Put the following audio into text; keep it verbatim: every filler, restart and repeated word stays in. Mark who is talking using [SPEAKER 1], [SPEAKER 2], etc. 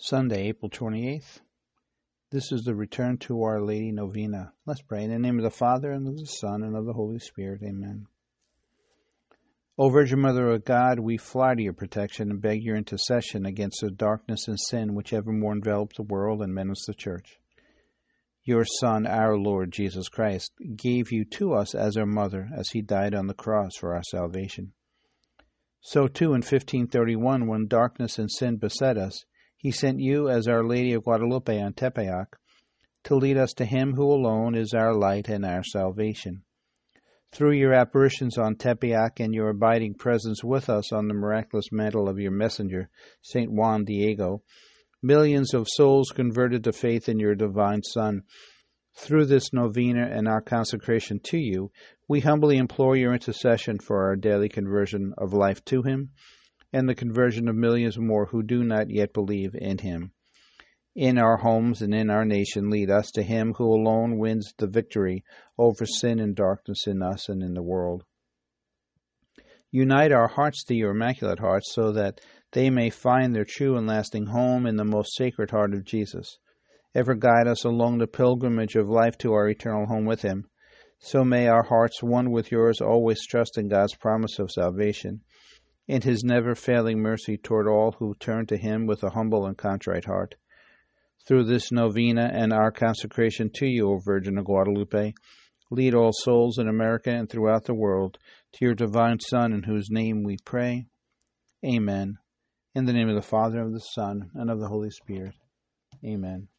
[SPEAKER 1] Sunday, April twenty-eighth. This is the Return to Our Lady Novena. Let's pray. In the name of the Father, and of the Son, and of the Holy Spirit. Amen. O Virgin Mother of God, we fly to your protection and beg your intercession against the darkness and sin which evermore envelop the world and menace the Church. Your Son, our Lord Jesus Christ, gave you to us as our mother, as he died on the cross for our salvation. So too in fifteen thirty-one, when darkness and sin beset us, he sent you as Our Lady of Guadalupe on Tepeyac to lead us to him who alone is our light and our salvation. Through your apparitions on Tepeyac and your abiding presence with us on the miraculous mantle of your messenger, Saint Juan Diego, millions of souls converted to faith in your divine Son. Through this novena and our consecration to you, we humbly implore your intercession for our daily conversion of life to him, and the conversion of millions more who do not yet believe in him. In our homes and in our nation, lead us to him who alone wins the victory over sin and darkness in us and in the world. Unite our hearts to your Immaculate Heart so that they may find their true and lasting home in the most sacred heart of Jesus. Ever guide us along the pilgrimage of life to our eternal home with him. So may our hearts, one with yours, always trust in God's promise of salvation, in his never-failing mercy toward all who turn to him with a humble and contrite heart. Through this novena and our consecration to you, O Virgin of Guadalupe, lead all souls in America and throughout the world to your divine Son, in whose name we pray. Amen. In the name of the Father, and of the Son, and of the Holy Spirit. Amen.